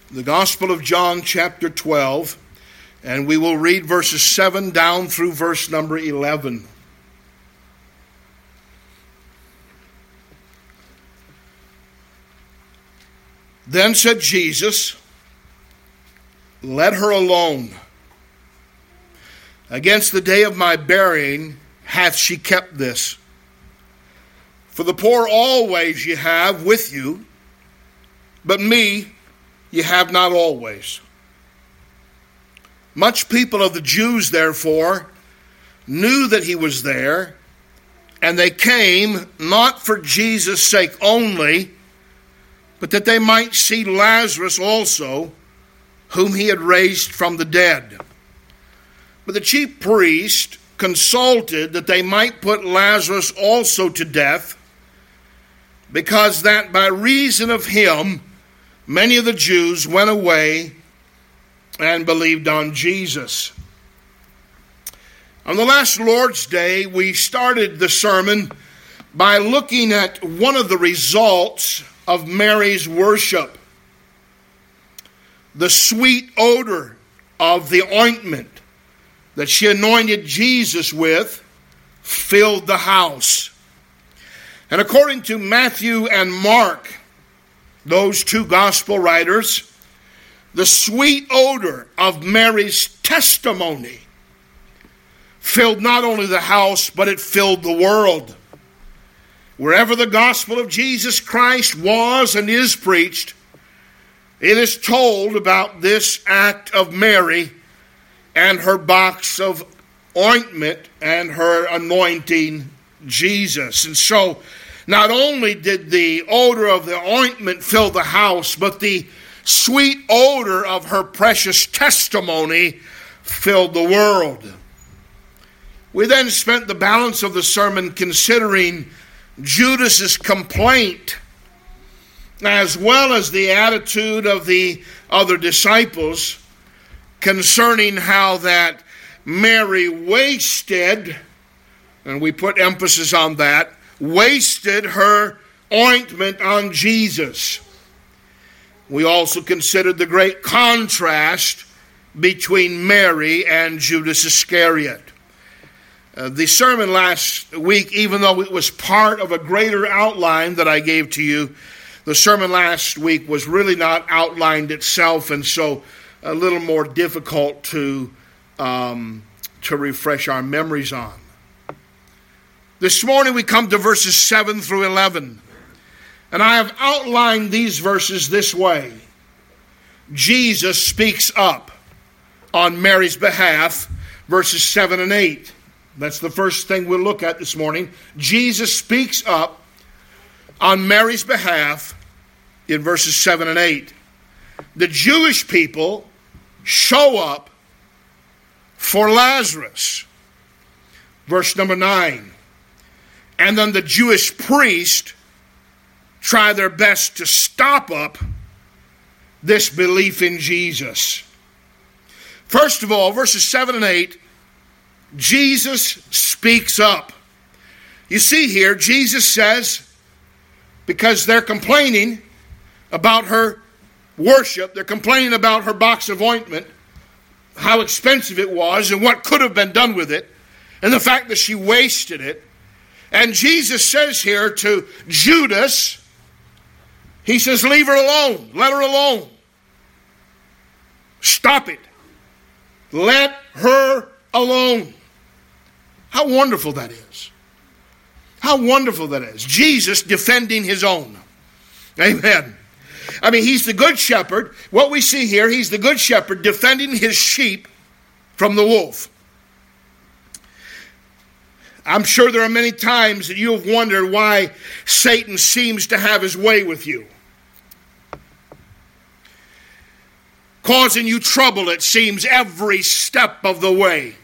the Gospel of John chapter 12, and we will read verses 7 down through verse number 11. Then said Jesus, "Let her alone. Against the day of my burying hath she kept this. For the poor always ye have with you, but me ye have not always." Much people of the Jews, therefore, knew that he was there, and they came not for Jesus' sake only, but that they might see Lazarus also, whom he had raised from the dead. But the chief priest consulted that they might put Lazarus also to death, because that by reason of him many of the Jews went away and believed on Jesus. On the last Lord's Day, we started the sermon by looking at one of the results of Mary's worship. The sweet odor of the ointment that she anointed Jesus with filled the house. And according to Matthew and Mark, those two gospel writers, the sweet odor of Mary's testimony filled not only the house, but it filled the world. Wherever the gospel of Jesus Christ was and is preached, it is told about this act of Mary and her box of ointment and her anointing Jesus. And so, not only did the odor of the ointment fill the house, but the sweet odor of her precious testimony filled the world. We then spent the balance of the sermon considering Judas's complaint, as well as the attitude of the other disciples concerning how that Mary wasted, and we put emphasis on that, wasted her ointment on Jesus. We also considered the great contrast between Mary and Judas Iscariot. The sermon last week, even though it was part of a greater outline that I gave to you, the sermon last week was really not outlined itself, and so a little more difficult to refresh our memories on. This morning we come to verses 7 through 11, and I have outlined these verses this way. Jesus speaks up on Mary's behalf, verses 7 and 8. That's the first thing we'll look at this morning. Jesus speaks up on Mary's behalf in verses 7 and 8. The Jewish people show up for Lazarus. Verse number 9. And then the Jewish priest try their best to stop up this belief in Jesus. First of all, verses 7 and 8, Jesus speaks up. You see here, Jesus says, because they're complaining about her worship, they're complaining about her box of ointment, how expensive it was and what could have been done with it, and the fact that she wasted it. And Jesus says here to Judas, he says, leave her alone, let her alone. Stop it. Let her alone. How wonderful that is. How wonderful that is. Jesus defending his own. Amen. I mean, he's the good shepherd. What we see here, he's the good shepherd defending his sheep from the wolf. I'm sure there are many times that you have wondered why Satan seems to have his way with you. Causing you trouble, it seems, every step of the way.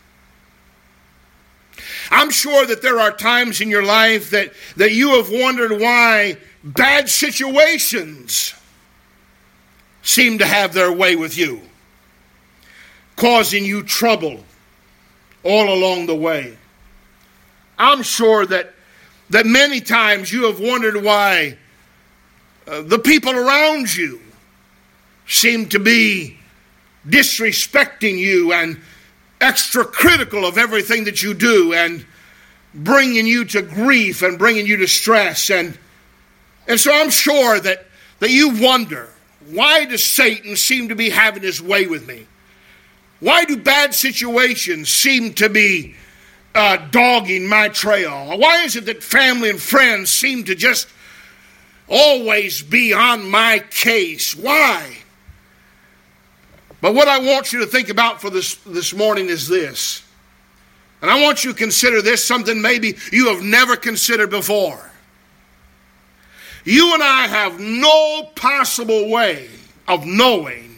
I'm sure that there are times in your life that you have wondered why bad situations seem to have their way with you, causing you trouble all along the way. I'm sure that many times you have wondered why the people around you seem to be disrespecting you and extra critical of everything that you do and bringing you to grief and bringing you to stress. And so I'm sure that you wonder, why does Satan seem to be having his way with me? Why do bad situations seem to be dogging my trail? Why is it that family and friends seem to just always be on my case? Why? But what I want you to think about for this morning is this. And I want you to consider this, something maybe you have never considered before. You and I have no possible way of knowing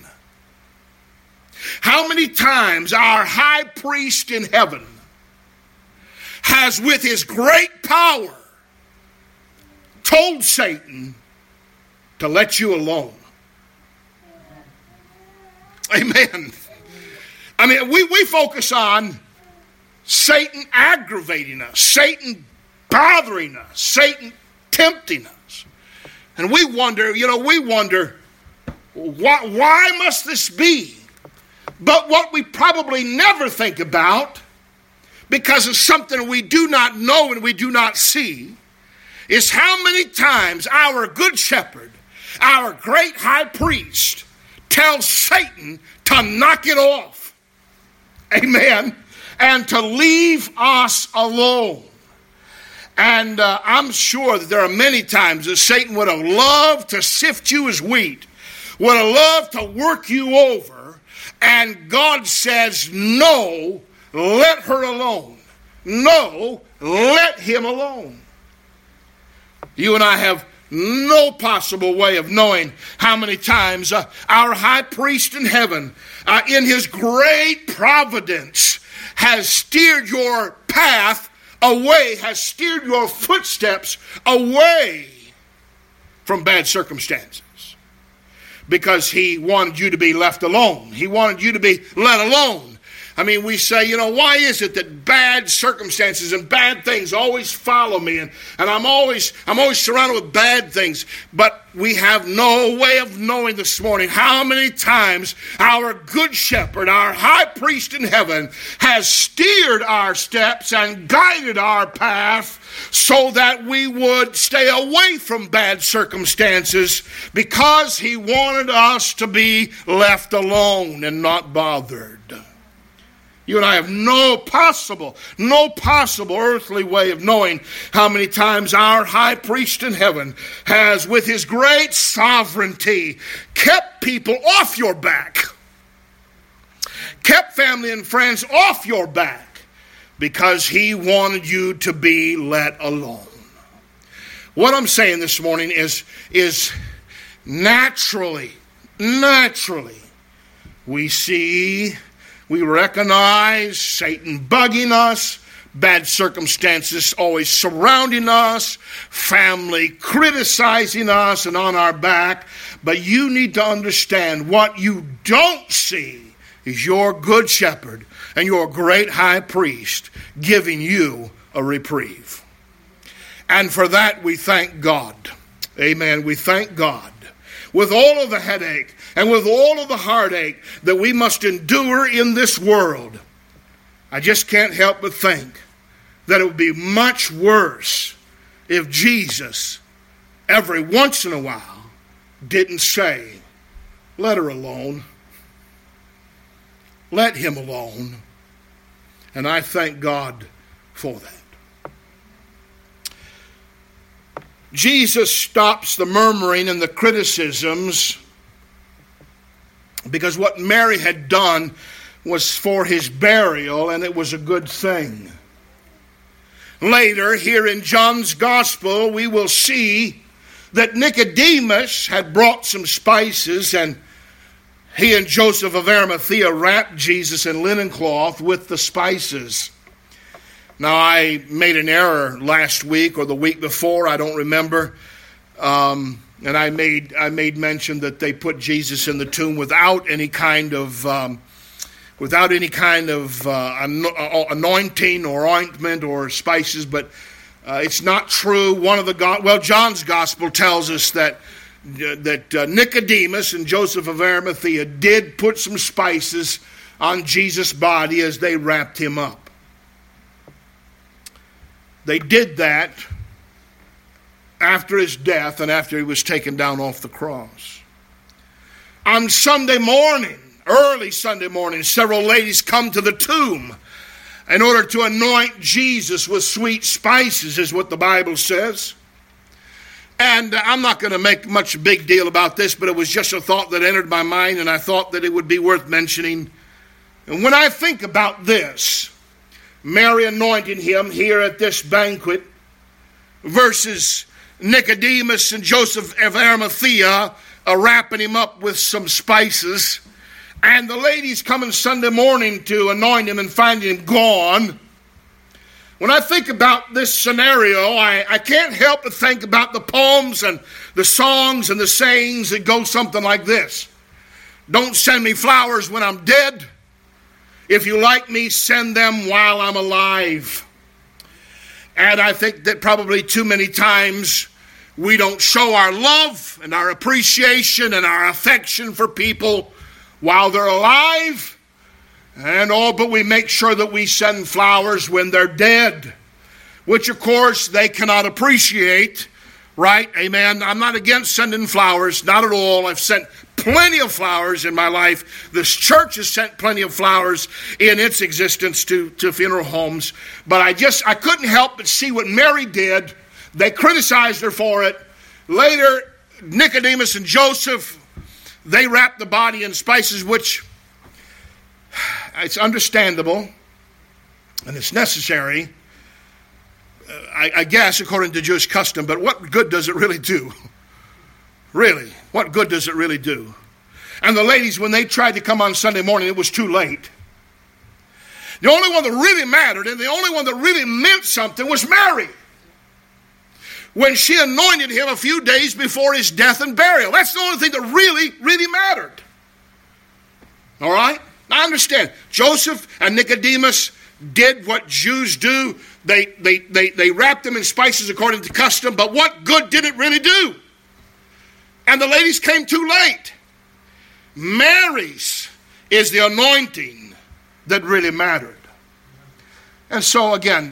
how many times our high priest in heaven has, with his great power, told Satan to let you alone. Amen. I mean, we focus on Satan aggravating us, Satan bothering us, Satan tempting us. And we wonder, why must this be? But what we probably never think about, because it's something we do not know and we do not see, is how many times our good shepherd, our great high priest, tells Satan to knock it off. Amen. And to leave us alone. And I'm sure that there are many times that Satan would have loved to sift you as wheat, would have loved to work you over, and God says, no, let her alone. No, let him alone. You and I have no possible way of knowing how many times our high priest in heaven, in his great providence, has steered your path away, has steered your footsteps away from bad circumstances. Because he wanted you to be left alone. He wanted you to be let alone. I mean, we say, why is it that bad circumstances and bad things always follow me, and I'm always surrounded with bad things? But we have no way of knowing this morning how many times our good shepherd, our high priest in heaven, has steered our steps and guided our path so that we would stay away from bad circumstances, because he wanted us to be left alone and not bothered. You and I have no possible earthly way of knowing how many times our high priest in heaven has, with his great sovereignty, kept people off your back, kept family and friends off your back, because he wanted you to be let alone. What I'm saying this morning is naturally, we recognize Satan bugging us, bad circumstances always surrounding us, family criticizing us and on our back. But you need to understand, what you don't see is your good shepherd and your great high priest giving you a reprieve. And for that we thank God. Amen. We thank God. With all of the headache and with all of the heartache that we must endure in this world, I just can't help but think that it would be much worse if Jesus, every once in a while, didn't say, let her alone. Let him alone. And I thank God for that. Jesus stops the murmuring and the criticisms, because what Mary had done was for his burial, and it was a good thing. Later, here in John's Gospel, we will see that Nicodemus had brought some spices, and he and Joseph of Arimathea wrapped Jesus in linen cloth with the spices. Now, I made an error last week or the week before, I don't remember, and I made mention that they put Jesus in the tomb without any kind of anointing or ointment or spices, but it's not true. John's Gospel tells us that Nicodemus and Joseph of Arimathea did put some spices on Jesus' body as they wrapped him up. They did that after his death and after he was taken down off the cross. On Sunday morning, early Sunday morning, several ladies come to the tomb in order to anoint Jesus with sweet spices, is what the Bible says. And I'm not going to make much big deal about this, but it was just a thought that entered my mind, and I thought that it would be worth mentioning. And when I think about this, Mary anointing him here at this banquet versus Nicodemus and Joseph of Arimathea wrapping him up with some spices, and the ladies coming Sunday morning to anoint him and finding him gone. When I think about this scenario, I can't help but think about the poems and the songs and the sayings that go something like this. Don't send me flowers when I'm dead. If you like me, send them while I'm alive. And I think that probably too many times we don't show our love and our appreciation and our affection for people while they're alive. But we make sure that we send flowers when they're dead, which of course they cannot appreciate, right? Amen. I'm not against sending flowers, not at all. I've sent plenty of flowers in my life. This church has sent plenty of flowers in its existence to funeral homes. But I couldn't help but see what Mary did. They criticized her for it. Later, Nicodemus and Joseph, they wrapped the body in spices, which it's understandable and it's necessary, I guess, according to Jewish custom. But what good does it really do? Really, what good does it really do? And the ladies, when they tried to come on Sunday morning, it was too late. The only one that really mattered and the only one that really meant something was Mary, when she anointed him a few days before his death and burial. That's the only thing that really, really mattered. All right? I understand. Joseph and Nicodemus did what Jews do. They wrapped them in spices according to custom, but what good did it really do? And the ladies came too late. Mary's is the anointing that really mattered. And so again,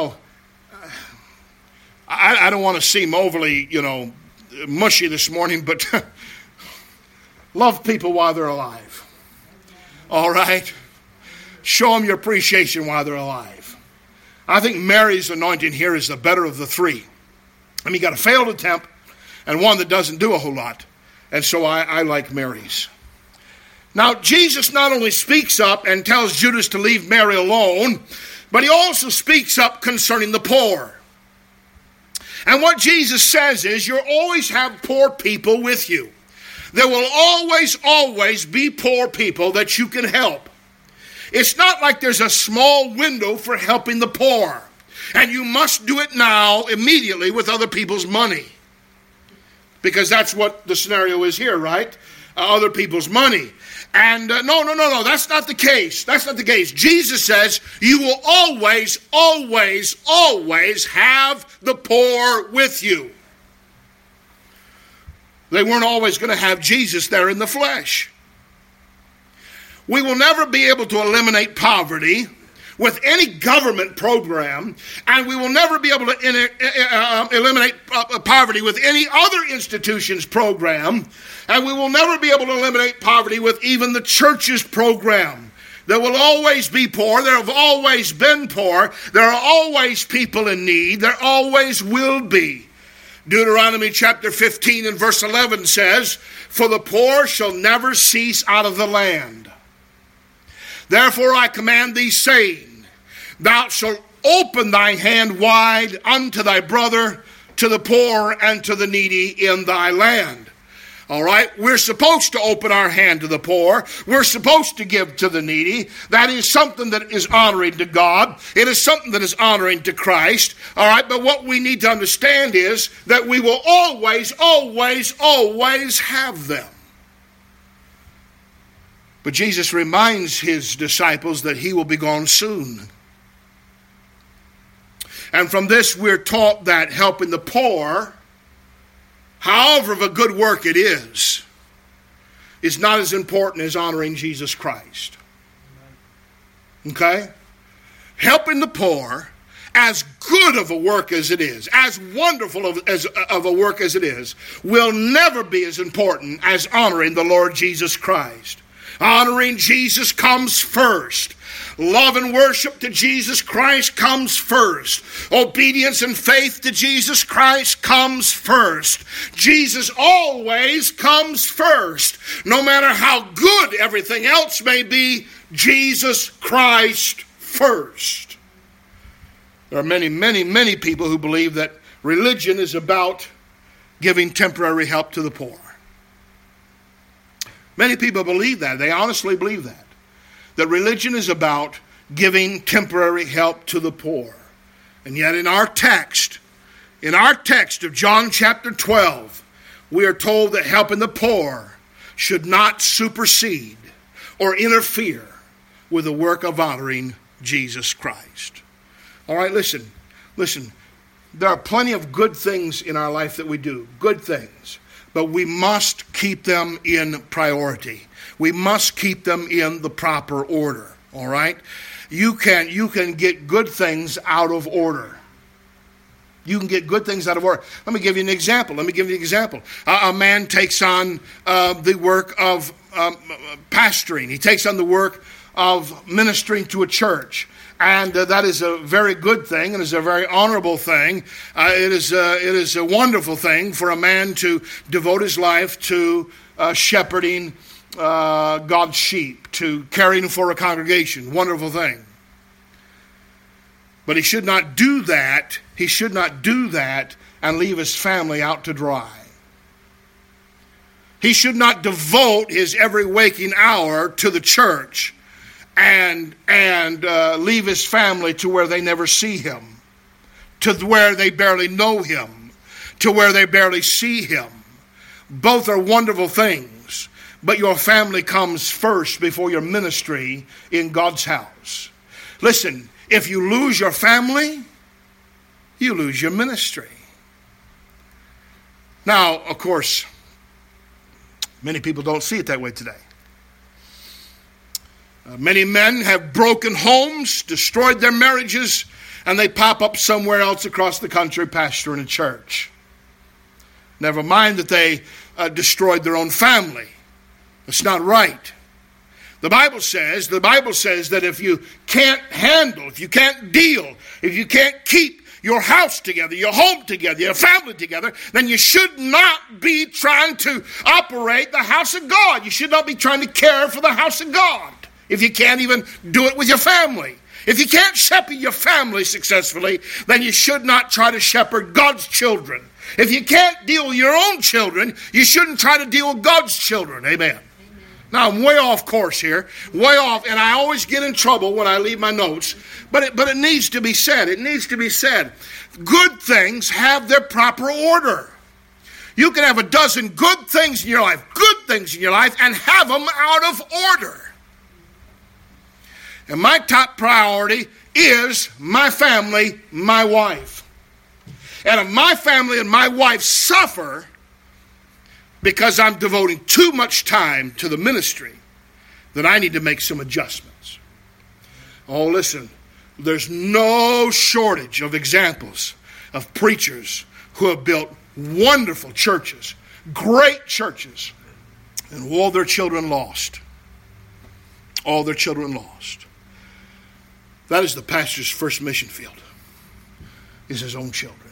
I don't want to seem overly, mushy this morning, but love people while they're alive. All right? Show them your appreciation while they're alive. I think Mary's anointing here is the better of the three. I mean, you got a failed attempt and one that doesn't do a whole lot. And so I like Mary's. Now, Jesus not only speaks up and tells Judas to leave Mary alone, but he also speaks up concerning the poor. And what Jesus says is, you'll always have poor people with you. There will always be poor people that you can help. It's not like there's a small window for helping the poor. And you must do it now, immediately, with other people's money. Because that's what the scenario is here, right? Other people's money. And no, that's not the case. That's not the case. Jesus says you will always have the poor with you. They weren't always going to have Jesus there in the flesh. We will never be able to eliminate poverty with any government program, and we will never be able to eliminate poverty with any other institution's program, and we will never be able to eliminate poverty with even the church's program. There will always be poor. There have always been poor. There are always people in need. There always will be. Deuteronomy chapter 15 and verse 11 says, "For the poor shall never cease out of the land. Therefore I command thee, saying, Thou shalt open thy hand wide unto thy brother, to the poor and to the needy in thy land." All right, we're supposed to open our hand to the poor. We're supposed to give to the needy. That is something that is honoring to God. It is something that is honoring to Christ. All right, but what we need to understand is that we will always have them. But Jesus reminds his disciples that he will be gone soon. And from this we're taught that helping the poor however of a good work it is not as important as honoring Jesus Christ. Okay? Helping the poor, as good of a work as it is, as wonderful of a work as it is, will never be as important as honoring the Lord Jesus Christ. Honoring Jesus comes first. Love and worship to Jesus Christ comes first. Obedience and faith to Jesus Christ comes first. Jesus always comes first. No matter how good everything else may be, Jesus Christ first. There are many, many, many people who believe that religion is about giving temporary help to the poor. Many people believe that. They honestly believe that. That religion is about giving temporary help to the poor. And yet in our text of John chapter 12, we are told that helping the poor should not supersede or interfere with the work of honoring Jesus Christ. All right, listen. There are plenty of good things in our life that we do, good things. But we must keep them in priority. We must keep them in the proper order. All right? You can get good things out of order. You can get good things out of order. Let me give you an example. A man takes on the work of pastoring. He takes on the work of ministering to a church. And that is a very good thing, and is a very honorable thing. It is a wonderful thing for a man to devote his life to shepherding God's sheep, to caring for a congregation. Wonderful thing. But he should not do that. He should not do that and leave his family out to dry. He should not devote his every waking hour to the church and leave his family to where they never see him, to where they barely know him, to where they barely see him. Both are wonderful things, but your family comes first before your ministry in God's house. Listen, if you lose your family, you lose your ministry. Now, of course, many people don't see it that way today. Many men have broken homes, destroyed their marriages, and they pop up somewhere else across the country pastoring a church. Never mind that they destroyed their own family. It's not right. The Bible says that if you can't handle, if you can't deal, if you can't keep your house together, your home together, your family together, then you should not be trying to operate the house of God. You should not be trying to care for the house of God. If you can't even do it with your family. If you can't shepherd your family successfully, then you should not try to shepherd God's children. If you can't deal with your own children, you shouldn't try to deal with God's children. Amen. Now, I'm way off course here. Way off, and I always get in trouble when I leave my notes. But it needs to be said. It needs to be said. Good things have their proper order. You can have a dozen good things in your life, and have them out of order. And my top priority is my family, my wife. And if my family and my wife suffer because I'm devoting too much time to the ministry, then I need to make some adjustments. Oh, listen, there's no shortage of examples of preachers who have built wonderful churches, great churches, and all their children lost. All their children lost. That is the pastor's first mission field, is his own children.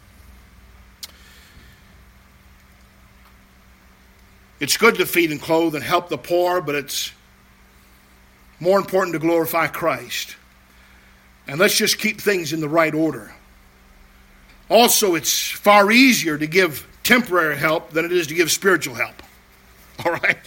It's good to feed and clothe and help the poor, but it's more important to glorify Christ. And let's just keep things in the right order. Also, it's far easier to give temporary help than it is to give spiritual help. All right?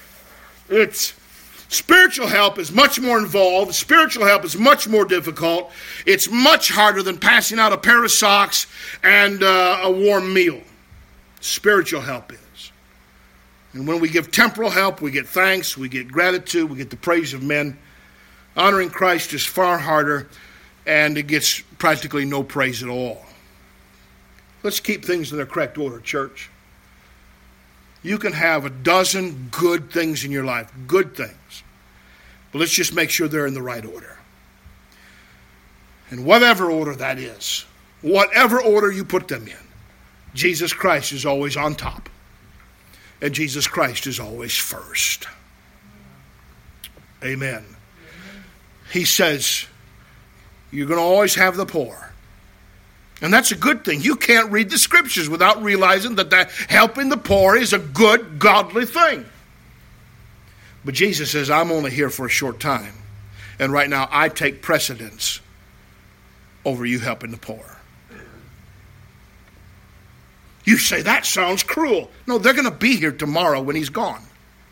Spiritual help is much more involved. Spiritual help is much more difficult. It's much harder than passing out a pair of socks and a warm meal. Spiritual help is. And when we give temporal help, we get thanks, we get gratitude, we get the praise of men. Honoring Christ is far harder, and it gets practically no praise at all. Let's keep things in their correct order, church. You can have a dozen good things in your life, good things. But let's just make sure they're in the right order. And whatever order that is, whatever order you put them in, Jesus Christ is always on top. And Jesus Christ is always first. Amen. He says, you're going to always have the poor. And that's a good thing. You can't read the scriptures without realizing that helping the poor is a good, godly thing. But Jesus says, I'm only here for a short time. And right now, I take precedence over you helping the poor. You say, that sounds cruel. No, they're going to be here tomorrow when he's gone.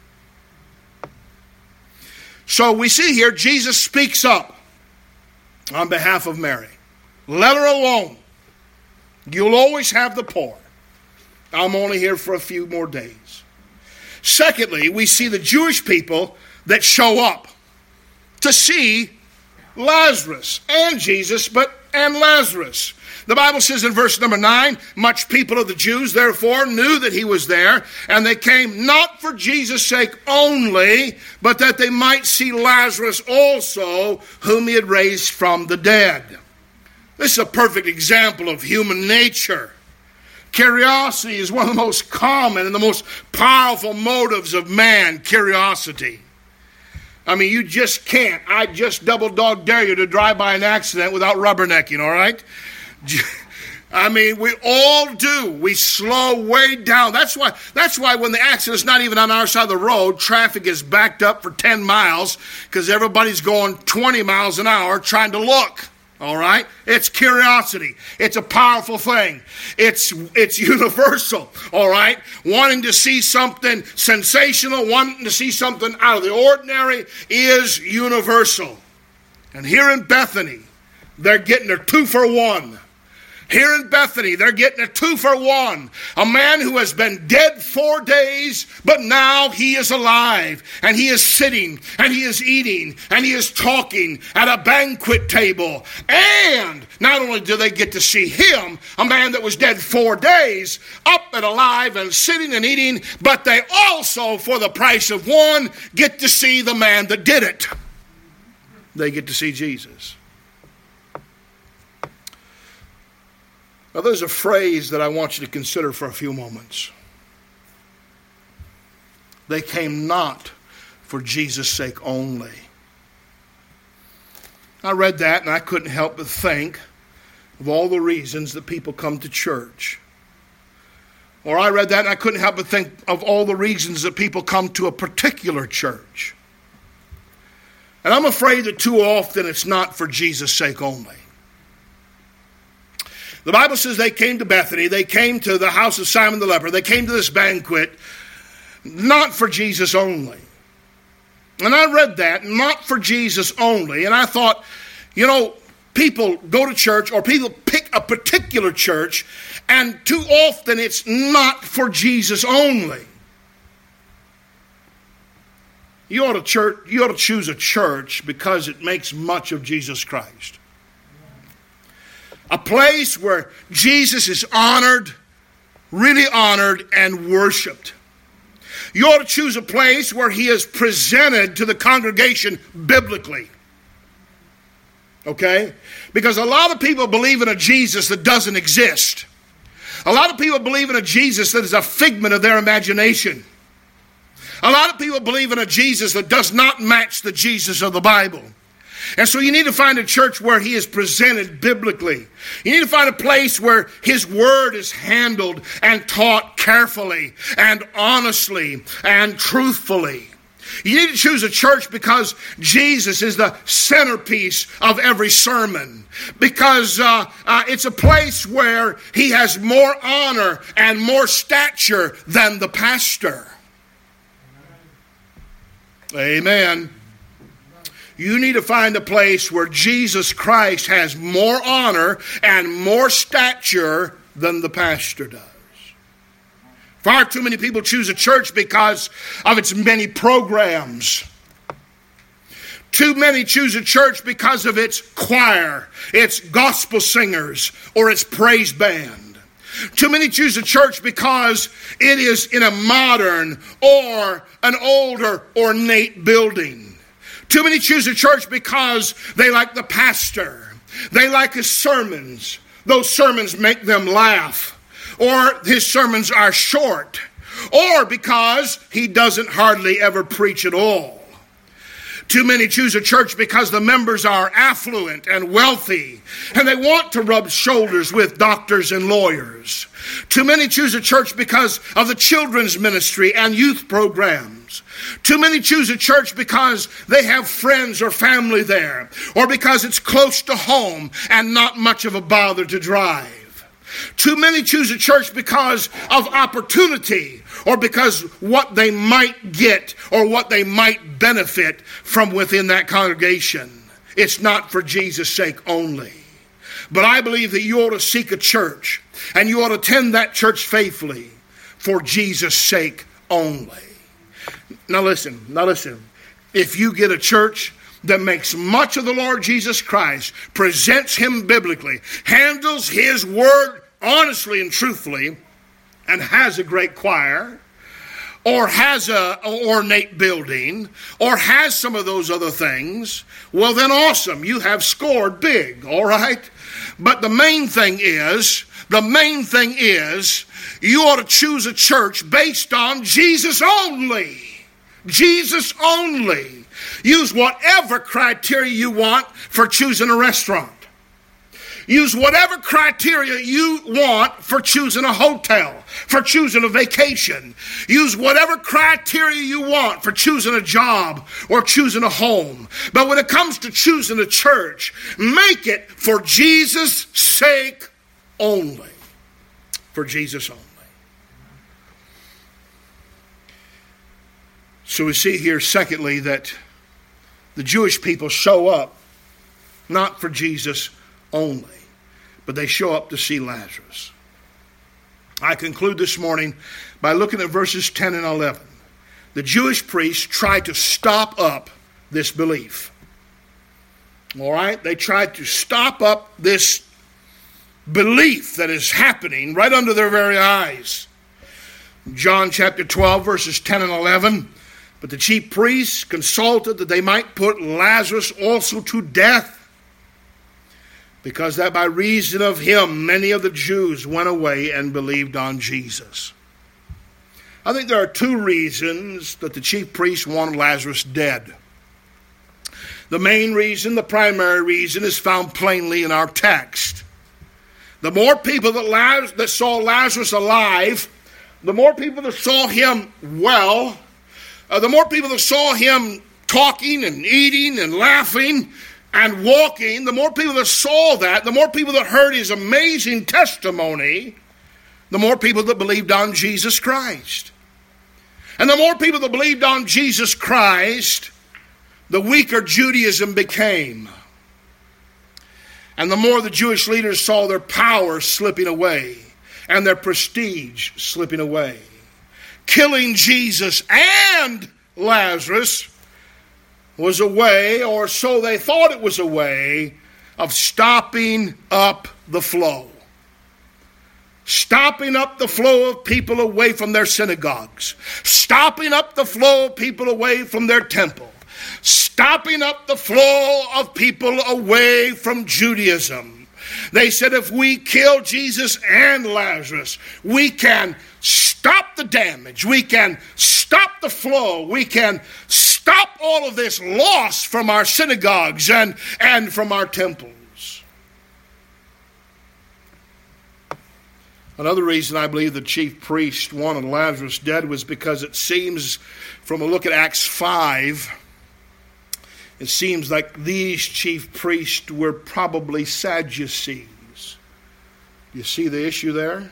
So we see here, Jesus speaks up on behalf of Mary. Let her alone. You'll always have the poor. I'm only here for a few more days. Secondly, we see the Jewish people that show up to see Lazarus and Jesus, and Lazarus. The Bible says in verse number 9, much people of the Jews therefore knew that he was there, and they came not for Jesus' sake only, but that they might see Lazarus also, whom he had raised from the dead. This is a perfect example of human nature. Curiosity is one of the most common and the most powerful motives of man, curiosity. I mean, you just can't. I just double dog dare you to drive by an accident without rubbernecking, all right? I mean, we all do. We slow way down. That's why when the accident's not even on our side of the road, traffic is backed up for 10 miles because everybody's going 20 miles an hour trying to look. All right? It's curiosity. It's a powerful thing. It's universal. All right? Wanting to see something sensational, wanting to see something out of the ordinary is universal. And here in Bethany, they're getting a 2-for-1. Here in Bethany, they're getting a 2-for-1. A man who has been dead 4 days, but now he is alive. And he is sitting, and he is eating, and he is talking at a banquet table. And not only do they get to see him, a man that was dead 4 days, up and alive and sitting and eating, but they also, for the price of one, get to see the man that did it. They get to see Jesus. Now, there's a phrase that I want you to consider for a few moments. They came not for Jesus' sake only. I read that and I couldn't help but think of all the reasons that people come to church. Or I read that and I couldn't help but think of all the reasons that people come to a particular church. And I'm afraid that too often it's not for Jesus' sake only. The Bible says they came to Bethany. They came to the house of Simon the leper. They came to this banquet not for Jesus only. And I read that, not for Jesus only. And I thought, people go to church or people pick a particular church, and too often it's not for Jesus only. You ought to choose a church because it makes much of Jesus Christ. A place where Jesus is honored, really honored, and worshiped. You ought to choose a place where he is presented to the congregation biblically. Okay? Because a lot of people believe in a Jesus that doesn't exist. A lot of people believe in a Jesus that is a figment of their imagination. A lot of people believe in a Jesus that does not match the Jesus of the Bible. And so you need to find a church where he is presented biblically. You need to find a place where his word is handled and taught carefully and honestly and truthfully. You need to choose a church because Jesus is the centerpiece of every sermon. Because it's a place where he has more honor and more stature than the pastor. Amen. You need to find a place where Jesus Christ has more honor and more stature than the pastor does. Far too many people choose a church because of its many programs. Too many choose a church because of its choir, its gospel singers, or its praise band. Too many choose a church because it is in a modern or an older, ornate building. Too many choose a church because they like the pastor. They like his sermons. Those sermons make them laugh. Or his sermons are short. Or because he doesn't hardly ever preach at all. Too many choose a church because the members are affluent and wealthy, and they want to rub shoulders with doctors and lawyers. Too many choose a church because of the children's ministry and youth programs. Too many choose a church because they have friends or family there, or because it's close to home and not much of a bother to drive. Too many choose a church because of opportunity, or because what they might get or what they might benefit from within that congregation. It's not for Jesus' sake only. But I believe that you ought to seek a church, and you ought to attend that church faithfully for Jesus' sake only. Now listen. If you get a church that makes much of the Lord Jesus Christ, presents him biblically, handles his word honestly and truthfully, and has a great choir, or has an ornate building, or has some of those other things, well then awesome, you have scored big, all right? But the main thing is, you ought to choose a church based on Jesus only. Jesus only. Use whatever criteria you want for choosing a restaurant. Use whatever criteria you want for choosing a hotel, for choosing a vacation. Use whatever criteria you want for choosing a job or choosing a home. But when it comes to choosing a church, make it for Jesus' sake only. For Jesus only. So we see here, secondly, that the Jewish people show up not for Jesus only, but they show up to see Lazarus. I conclude this morning by looking at verses 10 and 11. The Jewish priests tried to stop up this belief. All right? They tried to stop up this belief that is happening right under their very eyes. John chapter 12, verses 10 and 11. But the chief priests consulted that they might put Lazarus also to death, because that by reason of him many of the Jews went away and believed on Jesus. I think there are two reasons that the chief priests wanted Lazarus dead. The main reason, the primary reason, is found plainly in our text. The more people that saw Lazarus alive, the more people that saw him well, the more people that saw him talking and eating and laughing and walking, the more people that saw that, the more people that heard his amazing testimony, the more people that believed on Jesus Christ. And the more people that believed on Jesus Christ, the weaker Judaism became. And the more the Jewish leaders saw their power slipping away and their prestige slipping away. Killing Jesus and Lazarus was a way, or so they thought it was a way, of stopping up the flow. Stopping up the flow of people away from their synagogues. Stopping up the flow of people away from their temple. Stopping up the flow of people away from Judaism. They said if we kill Jesus and Lazarus, we can stop the damage. We can stop the flow. We can stop all of this loss from our synagogues and from our temples. Another reason I believe the chief priest wanted Lazarus dead was because it seems, from a look at Acts 5, it seems like these chief priests were probably Sadducees. You see the issue there?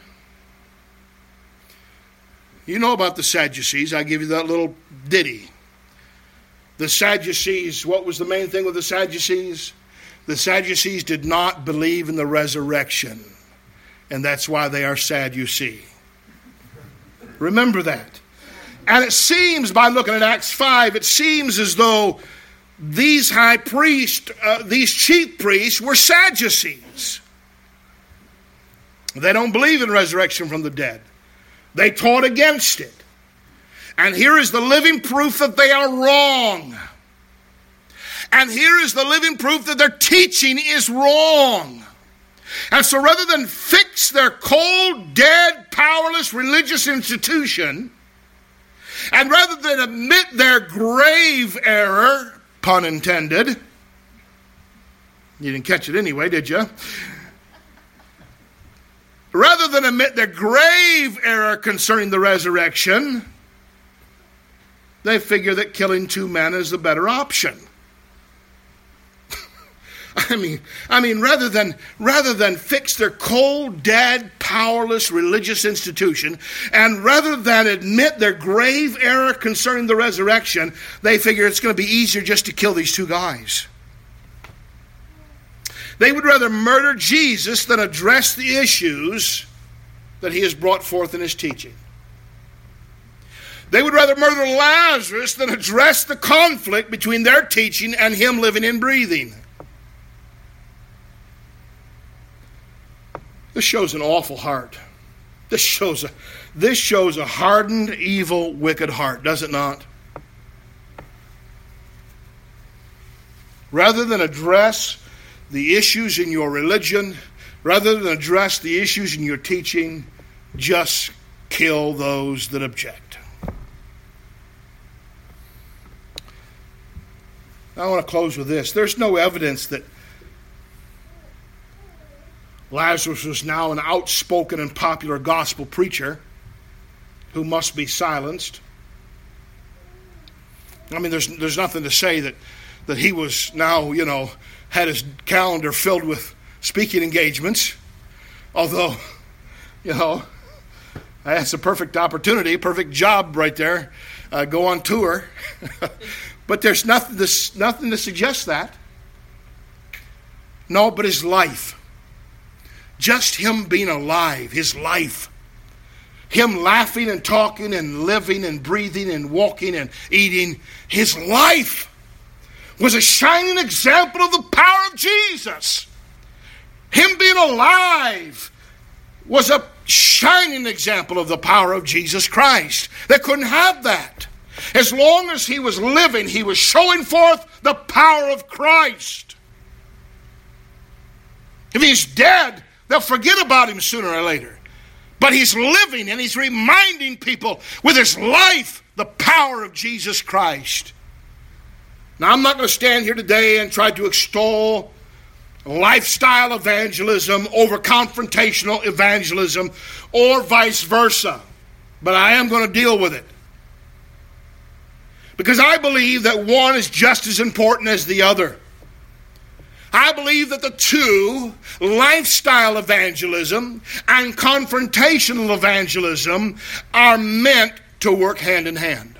You know about the Sadducees. I give you that little ditty. The Sadducees, what was the main thing with the Sadducees? The Sadducees did not believe in the resurrection. And that's why they are sad, you see. Remember that. And it seems, by looking at Acts 5, it seems as though these high priests, these chief priests, were Sadducees. They don't believe in resurrection from the dead. They taught against it. And here is the living proof that they are wrong. And here is the living proof that their teaching is wrong. And so rather than fix their cold, dead, powerless religious institution, and rather than admit their grave error, pun intended, you didn't catch it anyway, did you? Rather than admit their grave error concerning the resurrection, they figure that killing two men is the better option. I mean, rather than fix their cold, dead, powerless religious institution, and rather than admit their grave error concerning the resurrection, they figure it's going to be easier just to kill these two guys. They would rather murder Jesus than address the issues that he has brought forth in his teaching. They would rather murder Lazarus than address the conflict between their teaching and him living and breathing. This shows an awful heart. This shows a hardened, evil, wicked heart, does it not? Rather than address the issues in your religion, rather than address the issues in your teaching, just kill those that object. I want to close with this. There's no evidence that Lazarus was now an outspoken and popular gospel preacher who must be silenced. I mean, there's nothing to say that he was now, had his calendar filled with speaking engagements. Although, that's a perfect opportunity, perfect job right there. Go on tour. But there's nothing to suggest that. No, but his life. Just him being alive, his life. Him laughing and talking and living and breathing and walking and eating. His life was a shining example of the power of Jesus. Him being alive was a shining example of the power of Jesus Christ. They couldn't have that. As long as he was living, he was showing forth the power of Christ. If he's dead, they'll forget about him sooner or later. But he's living and he's reminding people with his life the power of Jesus Christ. Now, I'm not going to stand here today and try to extol lifestyle evangelism over confrontational evangelism or vice versa. But I am going to deal with it. Because I believe that one is just as important as the other. I believe that the two, lifestyle evangelism and confrontational evangelism, are meant to work hand in hand.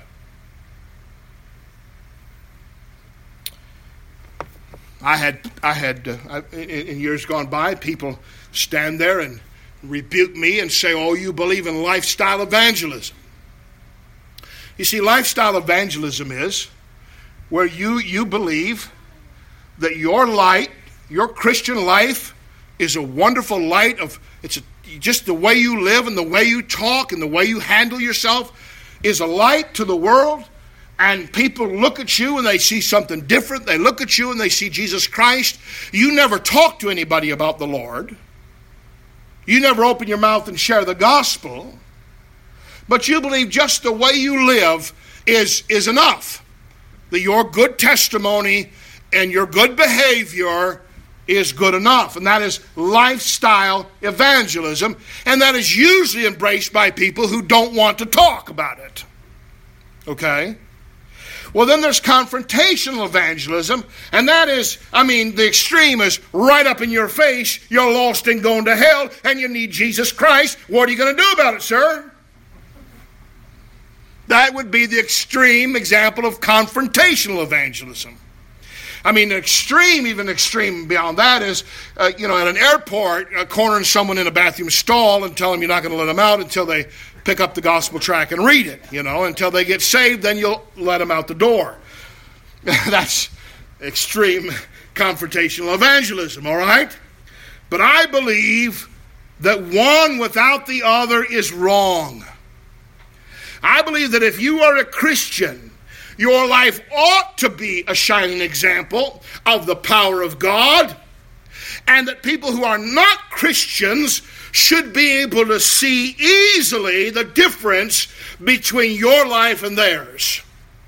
I had in years gone by, people stand there and rebuke me and say, "Oh, you believe in lifestyle evangelism." You see, lifestyle evangelism is where you believe that your light, your Christian life, is a wonderful light of, just the way you live and the way you talk and the way you handle yourself is a light to the world, and people look at you and they see something different. They look at you and they see Jesus Christ. You never talk to anybody about the Lord. You never open your mouth and share the gospel. But you believe just the way you live is enough. That your good testimony and your good behavior is good enough. And that is lifestyle evangelism. And that is usually embraced by people who don't want to talk about it. Okay? Well, then there's confrontational evangelism. And that is, the extreme is right up in your face. You're lost and going to hell and you need Jesus Christ. What are you going to do about it, sir? That would be the extreme example of confrontational evangelism. Even extreme beyond that is, at an airport, cornering someone in a bathroom stall and telling them you're not going to let them out until they pick up the gospel tract and read it. Until they get saved, then you'll let them out the door. That's extreme confrontational evangelism, all right? But I believe that one without the other is wrong. I believe that if you are a Christian, your life ought to be a shining example of the power of God, and that people who are not Christians should be able to see easily the difference between your life and theirs.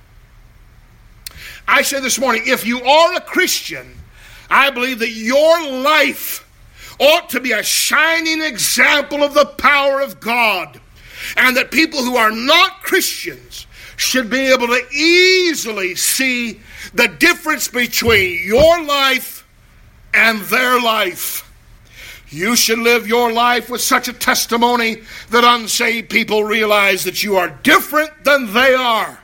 I say this morning, if you are a Christian, I believe that your life ought to be a shining example of the power of God, and that people who are not Christians should be able to easily see the difference between your life and their life. You should live your life with such a testimony that unsaved people realize that you are different than they are.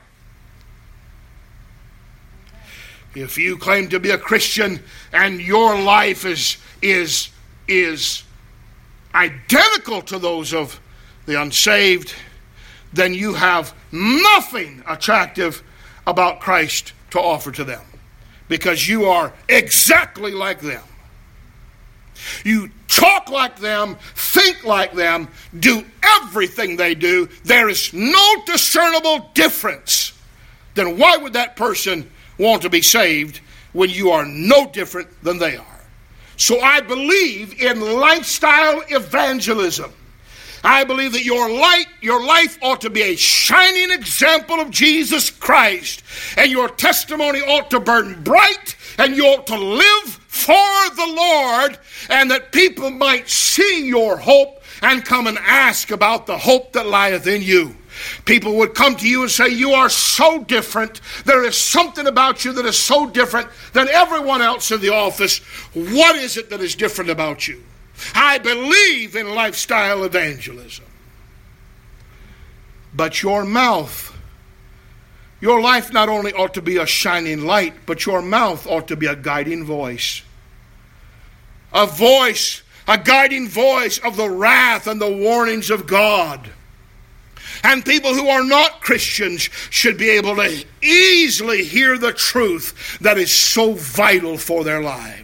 If you claim to be a Christian and your life is identical to those of the unsaved, then you have nothing attractive about Christ to offer to them, because you are exactly like them. You talk like them, think like them, do everything they do. There is no discernible difference. Then why would that person want to be saved when you are no different than they are? So I believe in lifestyle evangelism. I believe that your life ought to be a shining example of Jesus Christ, and your testimony ought to burn bright, and you ought to live for the Lord, and that people might see your hope and come and ask about the hope that lieth in you. People would come to you and say, you are so different. There is something about you that is so different than everyone else in the office. What is it that is different about you? I believe in lifestyle evangelism. But your mouth, your life not only ought to be a shining light, but your mouth ought to be a guiding voice. A voice, a guiding voice of the wrath and the warnings of God. And people who are not Christians should be able to easily hear the truth that is so vital for their lives.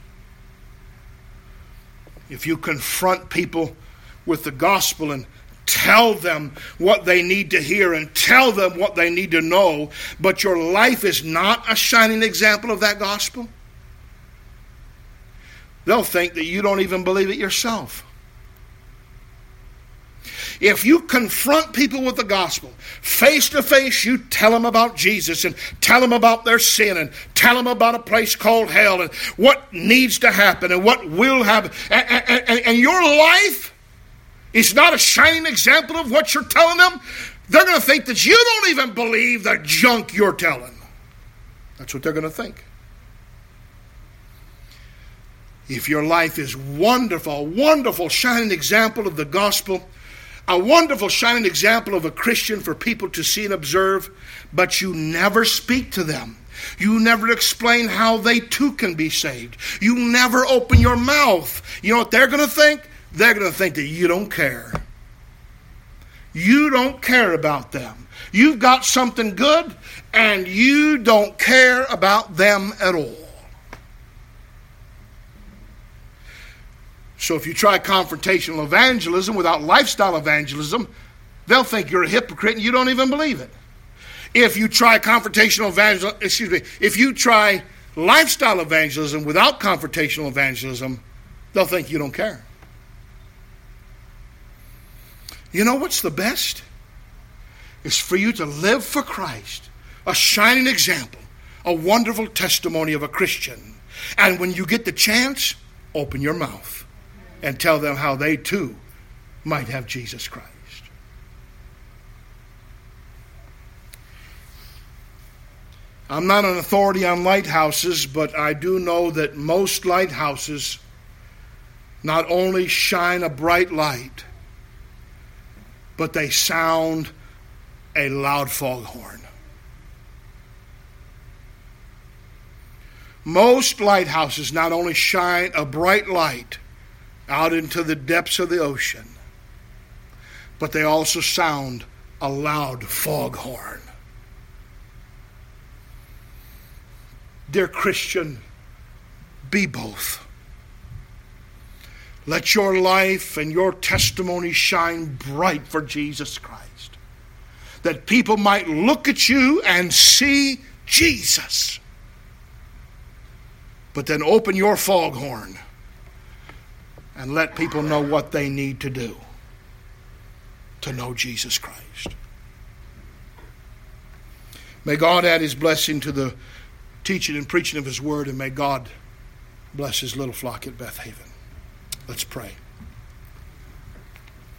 If you confront people with the gospel and tell them what they need to hear and tell them what they need to know, but your life is not a shining example of that gospel, they'll think that you don't even believe it yourself. If you confront people with the gospel, face to face, you tell them about Jesus and tell them about their sin and tell them about a place called hell and what needs to happen and what will happen. And your life is not a shining example of what you're telling them, they're going to think that you don't even believe the junk you're telling. That's what they're going to think. If your life is wonderful, a wonderful shining example of the gospel, a wonderful shining example of a Christian for people to see and observe, but you never speak to them. You never explain how they too can be saved. You never open your mouth. You know what they're going to think? They're going to think that you don't care. You don't care about them. You've got something good, and you don't care about them at all. So if you try confrontational evangelism without lifestyle evangelism, they'll think you're a hypocrite and you don't even believe it. If you try if you try lifestyle evangelism without confrontational evangelism, they'll think you don't care. You know what's the best? It's for you to live for Christ, a shining example, a wonderful testimony of a Christian. And when you get the chance, open your mouth and tell them how they too might have Jesus Christ. I'm not an authority on lighthouses, but I do know that most lighthouses not only shine a bright light, but they sound a loud foghorn. Most lighthouses not only shine a bright light out into the depths of the ocean, but they also sound a loud foghorn. Dear Christian, be both. Let your life and your testimony shine bright for Jesus Christ, that people might look at you and see Jesus. But then open your foghorn and let people know what they need to do to know Jesus Christ. May God add His blessing to the teaching and preaching of His Word, and may God bless His little flock at Beth Haven. Let's pray.